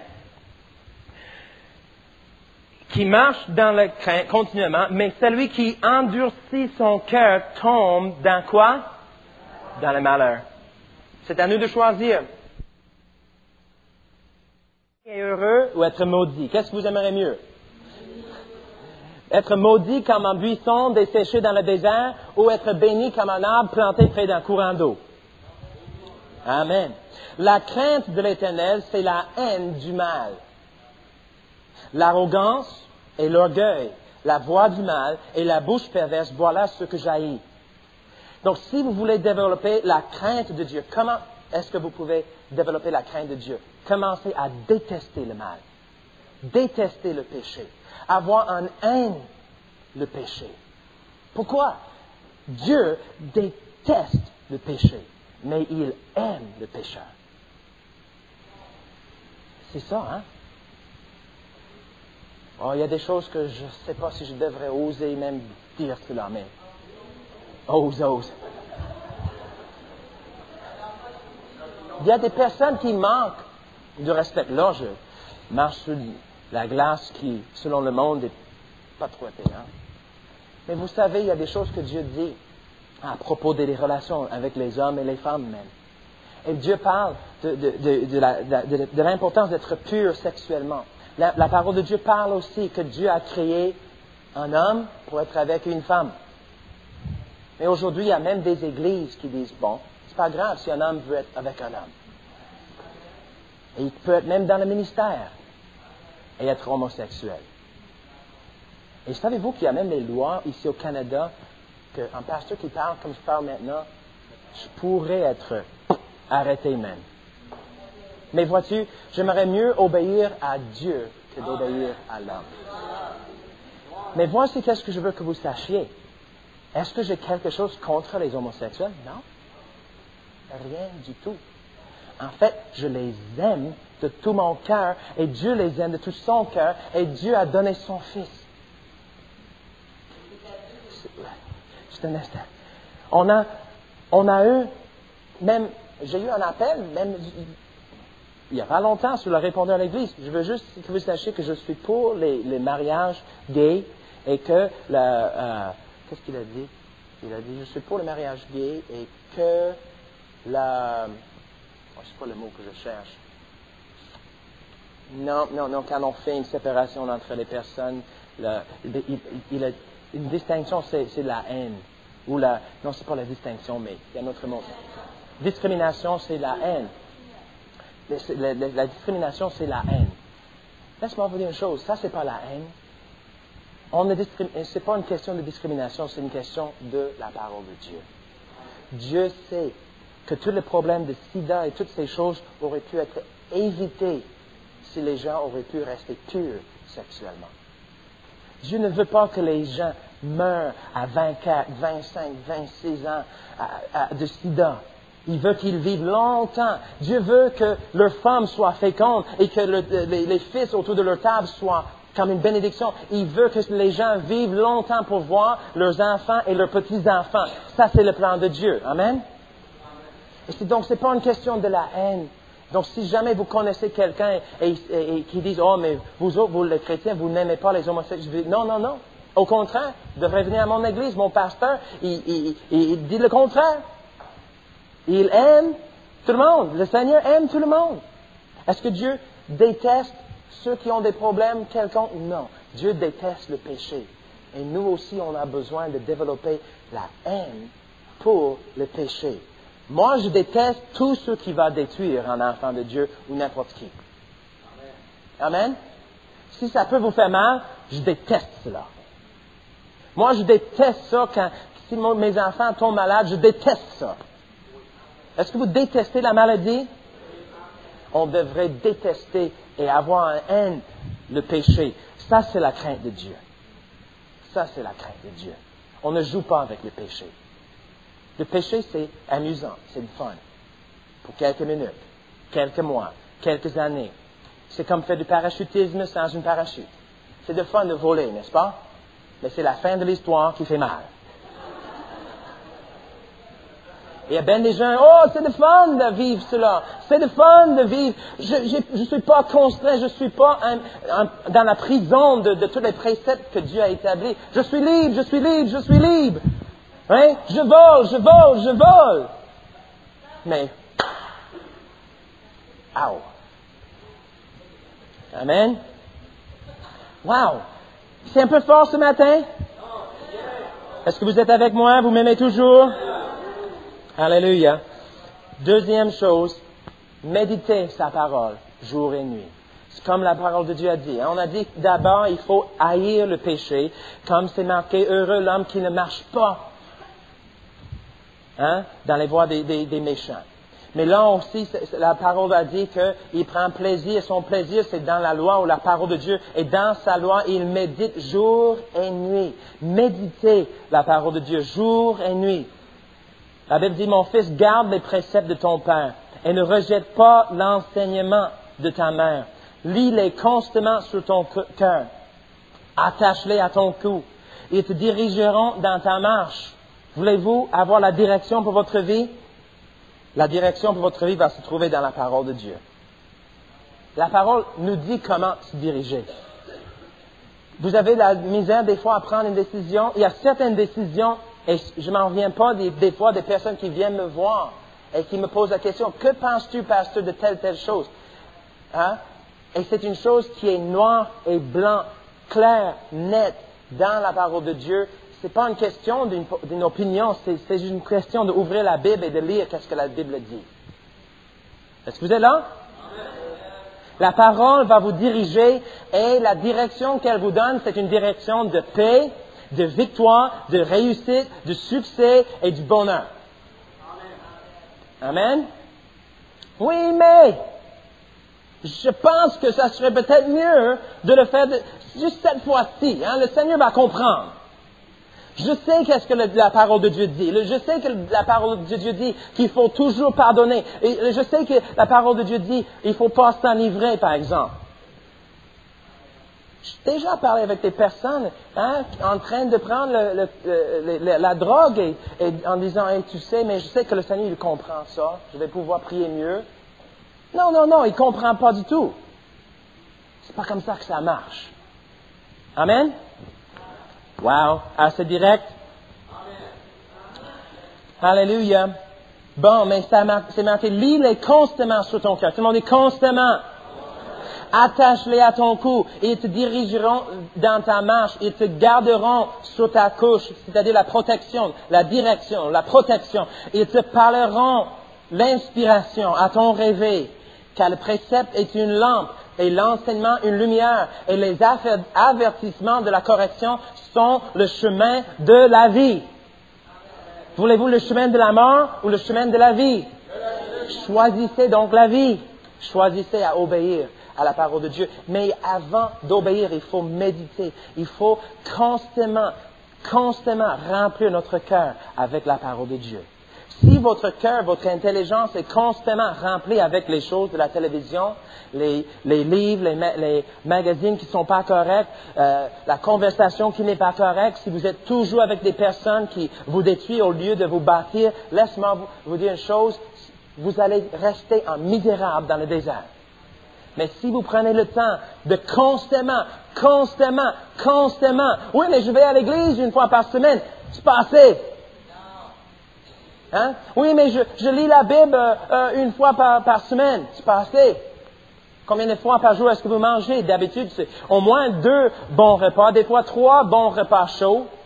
Qui marche dans la crainte continuellement, mais celui qui endurcit son cœur tombe dans quoi? Dans le malheur. C'est à nous de choisir. Être heureux ou être maudit? Qu'est-ce que vous aimeriez mieux? Être maudit comme un buisson desséché dans le désert ou être béni comme un arbre planté près d'un courant d'eau? Amen. La crainte de l'Éternel, c'est la haine du mal. L'arrogance et l'orgueil, la voix du mal et la bouche perverse, voilà ce que jaillit. Donc, si vous voulez développer la crainte de Dieu, comment est-ce que vous pouvez développer la crainte de Dieu? Commencez à détester le mal, détester le péché, avoir en haine le péché. Pourquoi? Dieu déteste le péché, mais il aime le pécheur. C'est ça, hein? Oh, il y a des choses que je ne sais pas si je devrais oser même dire cela, mais ose, ose. Il y a des personnes qui manquent de respect. Là, je marche sur la glace qui, selon le monde, n'est pas trop attirante. Mais vous savez, il y a des choses que Dieu dit à propos des relations avec les hommes et les femmes même. Et Dieu parle de, de, de, de, la, de, de l'importance d'être pur sexuellement. La, la parole de Dieu parle aussi que Dieu a créé un homme pour être avec une femme. Mais aujourd'hui, il y a même des églises qui disent, bon, c'est pas grave si un homme veut être avec un homme. Et il peut être même dans le ministère et être homosexuel. Et savez-vous qu'il y a même des lois ici au Canada qu'un pasteur qui parle comme je parle maintenant, je pourrais être arrêté même. Mais vois-tu, j'aimerais mieux obéir à Dieu que d'obéir à l'homme. Mais voici qu'est-ce que je veux que vous sachiez. Est-ce que j'ai quelque chose contre les homosexuels? Non. Rien du tout. En fait, je les aime de tout mon cœur et Dieu les aime de tout son cœur et Dieu a donné son Fils. Juste un instant. On a, on a eu, même, j'ai eu un appel, même il n'y a pas longtemps, sur le répondeur à l'Église. Je veux juste que vous sachiez que je suis pour les, les mariages gays et que la... Euh, Qu'est-ce qu'il a dit? Il a dit, je suis pour le mariage gay et que la... Oh, c'est pas le mot que je cherche. Non, non, non, quand on fait une séparation entre les personnes, la, il, il, il a, une distinction, c'est, c'est la haine. Ou la... Non, c'est pas la distinction, mais il y a un autre mot. Discrimination, c'est la haine. La, la, la discrimination, c'est la haine. Laisse-moi vous dire une chose, ça, c'est pas la haine. On ne discrim... C'est pas une question de discrimination, c'est une question de la parole de Dieu. Dieu sait que tous les problèmes de sida et toutes ces choses auraient pu être évités si les gens auraient pu rester purs sexuellement. Dieu ne veut pas que les gens meurent à vingt-quatre, vingt-cinq, vingt-six ans à, à, de sida. Il veut qu'ils vivent longtemps. Dieu veut que leurs femmes soient fécondes et que le, les, les fils autour de leur table soient comme une bénédiction. Il veut que les gens vivent longtemps pour voir leurs enfants et leurs petits-enfants. Ça, c'est le plan de Dieu. Amen? Et c'est, donc, ce n'est pas une question de la haine. Donc, si jamais vous connaissez quelqu'un et, et, et qui dit, oh, mais vous autres, vous les chrétiens, vous n'aimez pas les homosexuels. Non, non, non. Au contraire, vous devrez venir à mon église. Mon pasteur, il, il, il, il dit le contraire. Il aime tout le monde. Le Seigneur aime tout le monde. Est-ce que Dieu déteste ceux qui ont des problèmes quelconques? Non. Dieu déteste le péché. Et nous aussi, on a besoin de développer la haine pour le péché. Moi, je déteste tout ce qui va détruire un enfant de Dieu ou n'importe qui. Amen. Si ça peut vous faire mal, je déteste cela. Moi, je déteste ça quand si mon, mes enfants tombent malades, je déteste ça. Est-ce que vous détestez la maladie? On devrait détester et avoir en haine le péché. Ça, c'est la crainte de Dieu. Ça, c'est la crainte de Dieu. On ne joue pas avec le péché. Le péché, c'est amusant, c'est le fun. Pour quelques minutes, quelques mois, quelques années. C'est comme faire du parachutisme sans une parachute. C'est de fun de voler, n'est-ce pas? Mais c'est la fin de l'histoire qui fait mal. Il y a bien des gens, oh, c'est de fun de vivre cela. C'est de fun de vivre. Je ne suis pas contraint, je ne suis pas un, un, dans la prison de, de tous les préceptes que Dieu a établis. Je suis libre, je suis libre, je suis libre. Hein? Je vole, je vole, je vole. Mais, ouh. Amen. Wow. C'est un peu fort ce matin? Est-ce que vous êtes avec moi? Vous m'aimez toujours? Alléluia. Deuxième chose, méditez sa parole, jour et nuit. C'est comme la parole de Dieu a dit. On a dit que d'abord, il faut haïr le péché, comme c'est marqué, heureux l'homme qui ne marche pas hein, dans les voies des, des, des méchants. Mais là aussi, la parole a dit qu'il prend plaisir. Son plaisir, c'est dans la loi ou la parole de Dieu. Et dans sa loi, il médite jour et nuit. Méditez la parole de Dieu jour et nuit. La Bible dit, mon fils, garde les préceptes de ton père et ne rejette pas l'enseignement de ta mère. Lis-les constamment sur ton cœur. Attache-les à ton cou. Ils te dirigeront dans ta marche. Voulez-vous avoir la direction pour votre vie? La direction pour votre vie va se trouver dans la parole de Dieu. La parole nous dit comment se diriger. Vous avez la misère des fois à prendre une décision. Il y a certaines décisions, et je m'en reviens pas des, des fois des personnes qui viennent me voir et qui me posent la question, que penses-tu, pasteur, de telle, telle chose? Hein? Et c'est une chose qui est noire et blanc, claire, nette, dans la parole de Dieu. Ce n'est pas une question d'une, d'une opinion, c'est, c'est une question d'ouvrir la Bible et de lire qu'est-ce que la Bible dit. Est-ce que vous êtes là? La parole va vous diriger et la direction qu'elle vous donne, c'est une direction de paix, de victoire, de réussite, de succès et du bonheur. Amen. Oui, mais je pense que ça serait peut-être mieux de le faire de, juste cette fois-ci. Hein, le Seigneur va comprendre. Je sais qu'est-ce que la parole de Dieu dit. Je sais que la parole de Dieu dit qu'il faut toujours pardonner. Et je sais que la parole de Dieu dit qu'il ne faut pas s'enivrer, par exemple. J'ai déjà parlé avec des personnes hein, en train de prendre le, le, le, le, la drogue et, et en disant hey, « tu sais, mais je sais que le Seigneur il comprend ça. Je vais pouvoir prier mieux. » Non, non, non, il ne comprend pas du tout. C'est pas comme ça que ça marche. Amen? Wow, assez direct. Alléluia. Bon, mais ça c'est marqué, lis-les constamment sur ton cœur. Tout le monde dit constamment. Attache-les à ton cou. Ils te dirigeront dans ta marche. Ils te garderont sur ta couche, c'est-à-dire la protection, la direction, la protection. Ils te parleront l'inspiration à ton réveil. Car le précepte est une lampe et l'enseignement une lumière. Et les avertissements de la correction sont le chemin de la vie. Voulez-vous le chemin de la mort ou le chemin de la vie? Choisissez donc la vie. Choisissez à obéir à la parole de Dieu. Mais avant d'obéir, il faut méditer. Il faut constamment, constamment remplir notre cœur avec la parole de Dieu. Si votre cœur, votre intelligence est constamment remplie avec les choses de la télévision, les, les livres, les, ma- les magazines qui ne sont pas corrects, euh, la conversation qui n'est pas correcte, si vous êtes toujours avec des personnes qui vous détruisent au lieu de vous bâtir, laisse-moi vous, vous dire une chose, vous allez rester en misérable dans le désert. Mais si vous prenez le temps de constamment, constamment, constamment, oui, mais je vais à l'église une fois par semaine, c'est pas assez. Hein? Oui, mais je, je lis la Bible euh, une fois par, par semaine. C'est pas assez. Combien de fois par jour est-ce que vous mangez? D'habitude, c'est au moins deux bons repas, des fois trois bons repas chauds.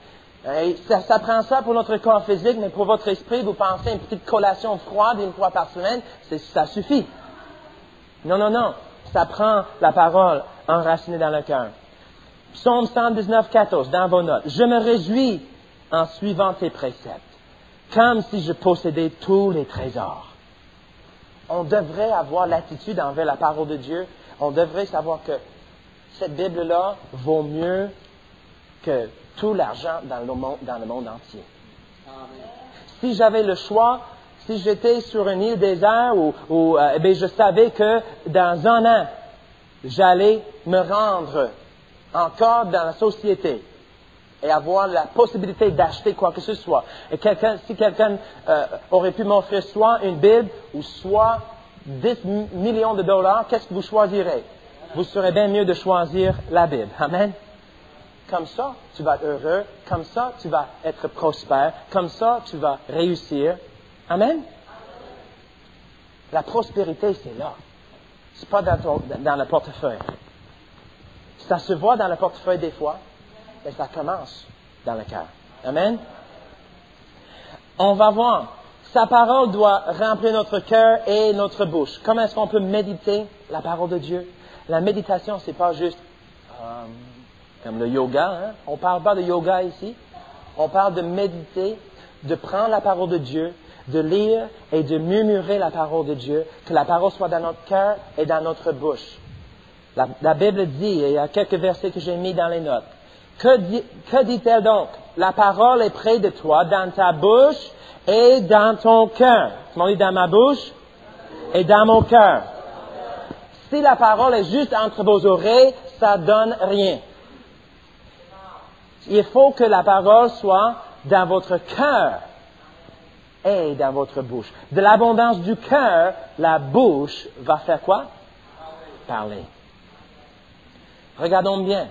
Et ça, ça prend ça pour notre corps physique, mais pour votre esprit, vous pensez une petite collation froide une fois par semaine, c'est, ça suffit. Non, non, non. Ça prend la parole enracinée dans le cœur. Psaume cent dix-neuf, quatorze, dans vos notes. Je me réjouis en suivant tes préceptes, comme si je possédais tous les trésors. On devrait avoir l'attitude envers la parole de Dieu. On devrait savoir que cette Bible-là vaut mieux que tout l'argent dans le monde, dans le monde entier. Amen. Si j'avais le choix, si j'étais sur une île déserte, ou, ou euh, eh bien, je savais que dans un an, j'allais me rendre encore dans la société et avoir la possibilité d'acheter quoi que ce soit. Et quelqu'un, si quelqu'un euh, aurait pu m'offrir soit une Bible ou soit dix millions de dollars, qu'est-ce que vous choisirez? Vous serez bien mieux de choisir la Bible. Amen. Comme ça, tu vas être heureux. Comme ça, tu vas être prospère. Comme ça, tu vas réussir. Amen. La prospérité, c'est là. C'est pas dans, ton, dans le portefeuille. Ça se voit dans le portefeuille des fois, mais ça commence dans le cœur. Amen. On va voir. Sa parole doit remplir notre cœur et notre bouche. Comment est-ce qu'on peut méditer la parole de Dieu? La méditation, c'est pas juste euh, comme le yoga. Hein? On ne parle pas de yoga ici. On parle de méditer, de prendre la parole de Dieu, de lire et de murmurer la parole de Dieu, que la parole soit dans notre cœur et dans notre bouche. La, la Bible dit, et il y a quelques versets que j'ai mis dans les notes, que, dit, que dit-elle donc? La parole est près de toi, dans ta bouche et dans ton cœur. Tu m'en dis dans ma bouche et dans mon cœur. Si la parole est juste entre vos oreilles, ça donne rien. Il faut que la parole soit dans votre cœur et dans votre bouche. De l'abondance du cœur, la bouche va faire quoi? Parler. Regardons bien.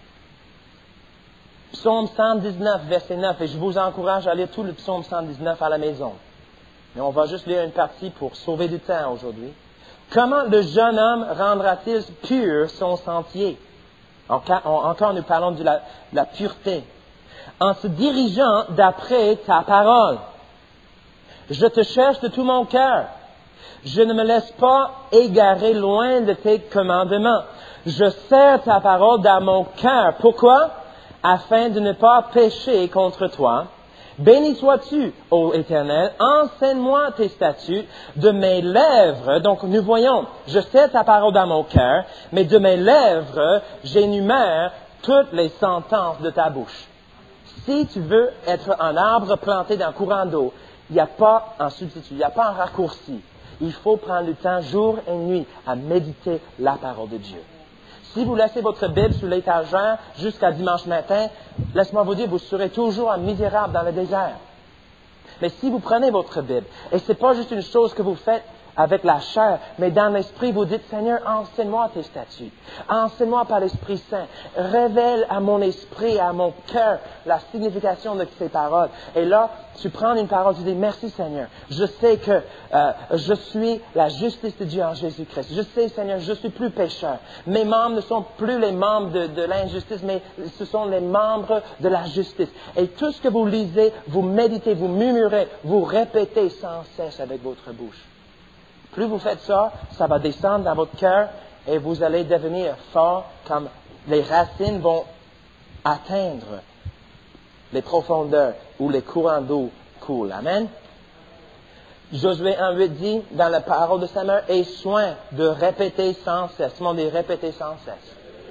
Psaume cent dix-neuf, verset neuf, et je vous encourage à lire tout le psaume cent dix-neuf à la maison. Mais on va juste lire une partie pour sauver du temps aujourd'hui. Comment le jeune homme rendra-t-il pur son sentier? Encore, nous parlons de la, de la pureté. En se dirigeant d'après ta parole. Je te cherche de tout mon cœur. Je ne me laisse pas égarer loin de tes commandements. Je serre ta parole dans mon cœur. Pourquoi? Afin de ne pas pécher contre toi. Béni sois-tu, ô Éternel, enseigne-moi tes statuts, de mes lèvres, donc nous voyons, je sais ta parole dans mon cœur, mais de mes lèvres, j'énumère toutes les sentences de ta bouche. Si tu veux être un arbre planté dans un courant d'eau, il n'y a pas un substitut, il n'y a pas un raccourci. Il faut prendre le temps jour et nuit à méditer la parole de Dieu. Si vous laissez votre Bible sur l'étagère jusqu'à dimanche matin, laisse-moi vous dire, vous serez toujours un misérable dans le désert. Mais si vous prenez votre Bible, et ce n'est pas juste une chose que vous faites avec la chair, mais dans l'esprit, vous dites, Seigneur, enseigne-moi tes statuts. Enseigne-moi par l'Esprit Saint. Révèle à mon esprit, à mon cœur, la signification de ces paroles. Et là, tu prends une parole, tu dis, merci Seigneur. Je sais que euh, je suis la justice de Dieu en Jésus-Christ. Je sais, Seigneur, je suis plus pécheur. Mes membres ne sont plus les membres de, de l'injustice, mais ce sont les membres de la justice. Et tout ce que vous lisez, vous méditez, vous murmurez, vous répétez sans cesse avec votre bouche. Plus vous faites ça, ça va descendre dans votre cœur et vous allez devenir fort comme les racines vont atteindre les profondeurs où les courants d'eau coulent. Amen. Josué un huit dit, dans la parole de sa mère, aie soin de répéter sans cesse. Tout le monde dit répéter sans cesse.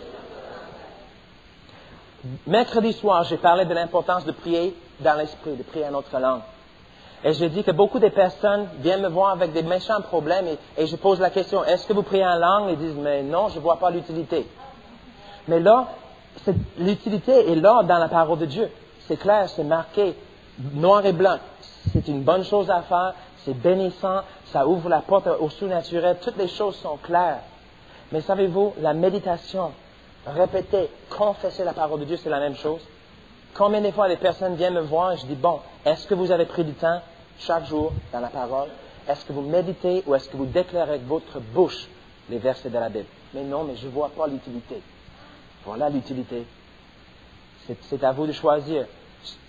Mercredi soir, j'ai parlé de l'importance de prier dans l'esprit, de prier en notre langue. Et j'ai dit que beaucoup de personnes viennent me voir avec des méchants problèmes et, et je pose la question, est-ce que vous priez en langue? Ils disent, mais non, je ne vois pas l'utilité. Mais là, l'utilité est là dans la parole de Dieu. C'est clair, c'est marqué, noir et blanc. C'est une bonne chose à faire, c'est bénissant, ça ouvre la porte au surnaturel, toutes les choses sont claires. Mais savez-vous, la méditation, répéter, confesser la parole de Dieu, c'est la même chose. Combien de fois les personnes viennent me voir et je dis, bon, est-ce que vous avez pris du temps chaque jour dans la parole? Est-ce que vous méditez ou est-ce que vous déclarez avec votre bouche les versets de la Bible? Mais non, mais je ne vois pas l'utilité. Voilà l'utilité. C'est, c'est à vous de choisir.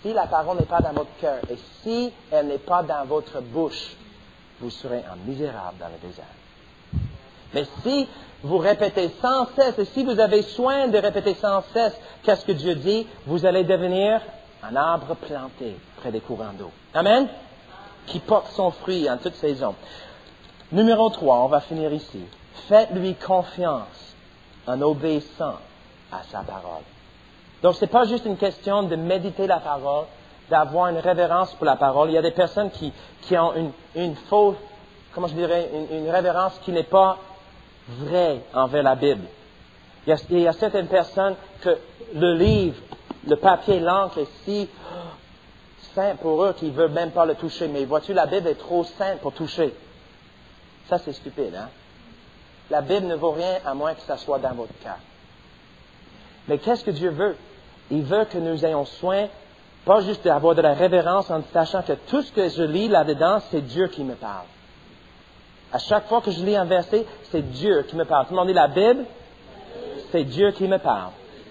si la parole n'est pas dans votre cœur et si elle n'est pas dans votre bouche, vous serez un misérable dans le désert. Mais si vous répétez sans cesse, et si vous avez soin de répéter sans cesse qu'est-ce que Dieu dit, vous allez devenir un arbre planté près des courants d'eau. Amen? Qui porte son fruit en toute saison. Numéro trois, on va finir ici. Faites-lui confiance en obéissant à sa parole. Donc, ce n'est pas juste une question de méditer la parole, d'avoir une révérence pour la parole. Il y a des personnes qui, qui ont une, une fausse, comment je dirais, une, une révérence qui n'est pas vraie envers la Bible. Il y, a, il y a certaines personnes que le livre, le papier, l'encre est si saint pour eux qu'ils ne veulent même pas le toucher. Mais vois-tu, la Bible est trop sainte pour toucher. Ça, c'est stupide, hein? La Bible ne vaut rien à moins que ça soit dans votre cœur. Mais qu'est-ce que Dieu veut? Il veut que nous ayons soin, pas juste d'avoir de la révérence en sachant que tout ce que je lis là-dedans, c'est Dieu qui me parle. À chaque fois que je lis un verset, c'est Dieu qui me parle. Tout le monde dit la Bible, c'est Dieu qui me parle.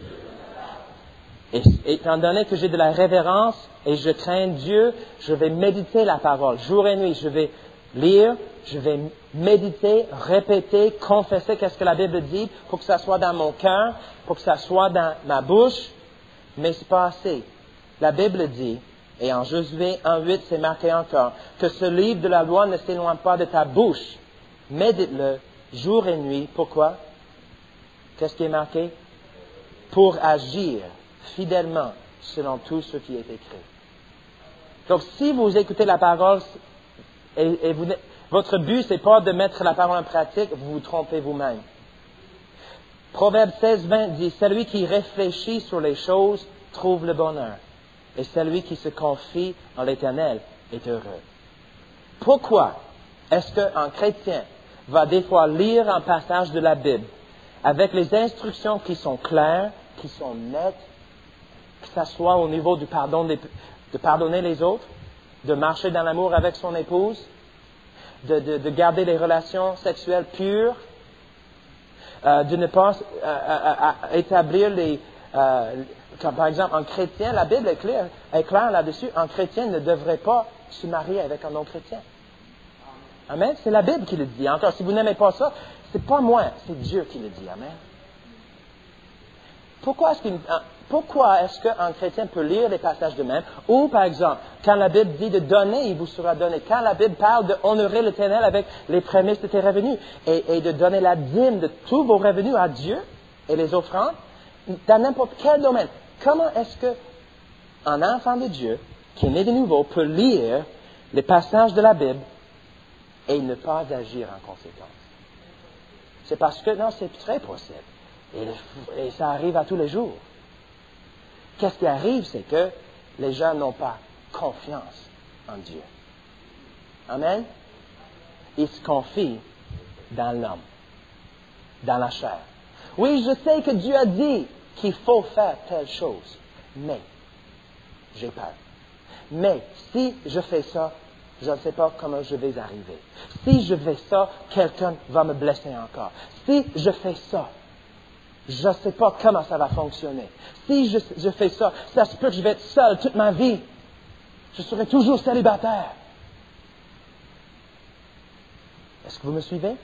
Et étant donné que j'ai de la révérence et je crains Dieu, je vais méditer la parole jour et nuit. Je vais lire, je vais méditer, répéter, confesser qu'est-ce que la Bible dit pour que ça soit dans mon cœur, pour que ça soit dans ma bouche. Mais c'est pas assez. La Bible dit, et en Josué un huit, c'est marqué encore, que ce livre de la loi ne s'éloigne pas de ta bouche. Médite-le jour et nuit. Pourquoi? Qu'est-ce qui est marqué? Pour agir fidèlement selon tout ce qui est écrit. Donc, si vous écoutez la parole et, et vous, votre but, c'est pas de mettre la parole en pratique, vous vous trompez vous-même. Proverbe seize vingt dit, celui qui réfléchit sur les choses trouve le bonheur, et celui qui se confie en l'Éternel est heureux. Pourquoi est-ce qu'un chrétien va des fois lire un passage de la Bible avec les instructions qui sont claires, qui sont nettes, que ce soit au niveau du pardon, de pardonner les autres, de marcher dans l'amour avec son épouse, de, de, de garder les relations sexuelles pures, euh, de ne pas euh, à, à établir les... Euh, comme par exemple, un chrétien, la Bible est claire, est claire là-dessus, un chrétien ne devrait pas se marier avec un non-chrétien. Amen? C'est la Bible qui le dit. Encore, si vous n'aimez pas ça, c'est pas moi, c'est Dieu qui le dit. Amen? Pourquoi est-ce qu'une, pourquoi est-ce qu'un chrétien peut lire les passages de même? Ou, par exemple, quand la Bible dit de donner, il vous sera donné. Quand la Bible parle d'honorer l'Éternel avec les prémices de tes revenus et, et de donner la dîme de tous vos revenus à Dieu et les offrandes, dans n'importe quel domaine, comment est-ce qu'un enfant de Dieu qui est né de nouveau peut lire les passages de la Bible et ne pas agir en conséquence? C'est parce que, non, c'est très possible. Et, le, et ça arrive à tous les jours. Qu'est-ce qui arrive, c'est que les gens n'ont pas confiance en Dieu. Amen? Ils se confient dans l'homme, dans la chair. Oui, je sais que Dieu a dit qu'il faut faire telle chose, mais j'ai peur. Mais si je fais ça, je ne sais pas comment je vais arriver. Si je fais ça, quelqu'un va me blesser encore. Si je fais ça, je ne sais pas comment ça va fonctionner. Si je, je fais ça, ça se peut que je vais être seul toute ma vie. Je serai toujours célibataire. Est-ce que vous me suivez?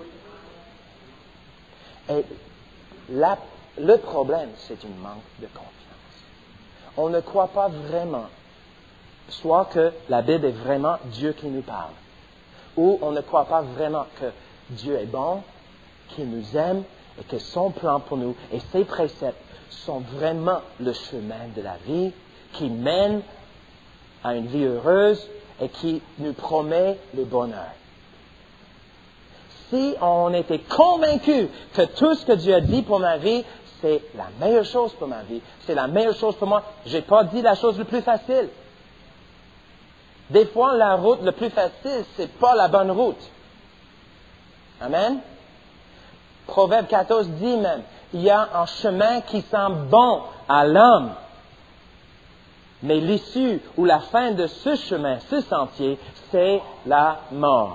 Et la, le problème, c'est un manque de confiance. On ne croit pas vraiment, soit que la Bible est vraiment Dieu qui nous parle, ou on ne croit pas vraiment que Dieu est bon, qu'il nous aime, et que son plan pour nous et ses préceptes sont vraiment le chemin de la vie qui mène à une vie heureuse et qui nous promet le bonheur. Si on était convaincu que tout ce que Dieu a dit pour ma vie, c'est la meilleure chose pour ma vie, c'est la meilleure chose pour moi, je n'ai pas dit la chose la plus facile. Des fois, la route la plus facile, ce n'est pas la bonne route. Amen? Proverbe quatorze dit même, il y a un chemin qui semble bon à l'homme, mais l'issue ou la fin de ce chemin, ce sentier, c'est la mort.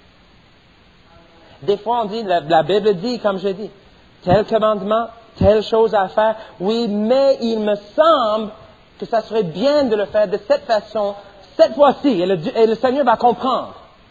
Des fois, on dit, la, la Bible dit, comme je dis, tel commandement, telle chose à faire, oui, mais il me semble que ça serait bien de le faire de cette façon, cette fois-ci, et le, et le Seigneur va comprendre.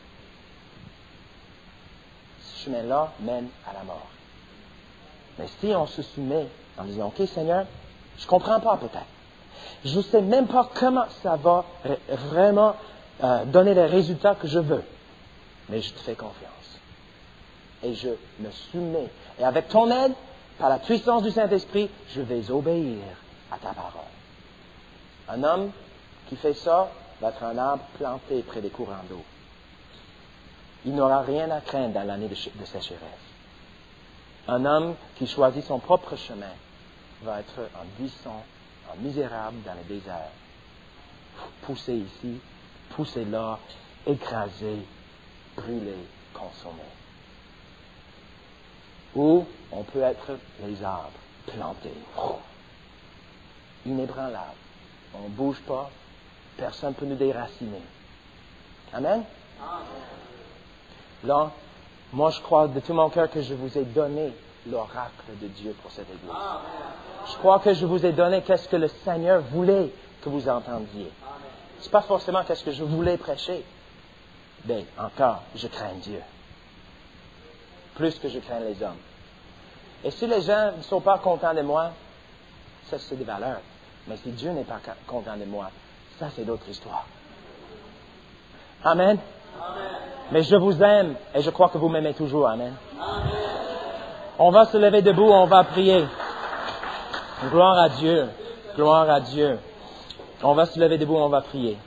Ce chemin-là mène à la mort. Mais si on se soumet en disant, OK Seigneur, je ne comprends pas peut-être. Je ne sais même pas comment ça va vraiment euh, donner les résultats que je veux. Mais je te fais confiance. Et je me soumets. Et avec ton aide, par la puissance du Saint-Esprit, je vais obéir à ta parole. Un homme qui fait ça va être un arbre planté près des courants d'eau. Il n'aura rien à craindre dans l'année de, de sécheresse. Un homme qui choisit son propre chemin va être un buisson, un misérable dans le désert. Poussé ici, poussé là, écrasé, brûlé, consommé. Ou on peut être les arbres plantés, inébranlables. On ne bouge pas, personne ne peut nous déraciner. Amen? Là, moi je crois de tout mon cœur que je vous ai donné l'oracle de Dieu pour cette Église. Je crois que je vous ai donné qu'est-ce que le Seigneur voulait que vous entendiez. Ce n'est pas forcément qu'est-ce que je voulais prêcher. Mais encore, je crains Dieu. Plus que je crains les hommes. Et si les gens ne sont pas contents de moi, ça c'est des valeurs. Mais si Dieu n'est pas content de moi, ça c'est d'autres histoires. Amen. Amen. Mais je vous aime et je crois que vous m'aimez toujours. Amen. Amen. On va se lever debout, on va prier. Gloire à Dieu. Gloire à Dieu. On va se lever debout, on va prier.